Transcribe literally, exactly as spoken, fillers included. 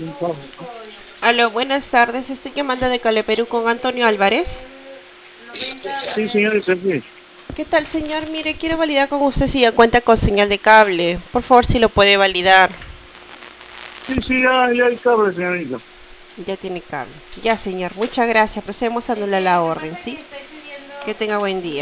Aló, buenas tardes. Estoy llamando de Cale Perú con Antonio Álvarez. Sí, señorita, sí. ¿Qué tal, señor? Mire, quiero validar con usted si ya cuenta con señal de cable. Por favor, si lo puede validar. Sí, sí, ya, ya hay cable, señorita. Ya tiene cable. Ya, señor. Muchas gracias. Procedemos a anular la orden, ¿sí? Que tenga buen día.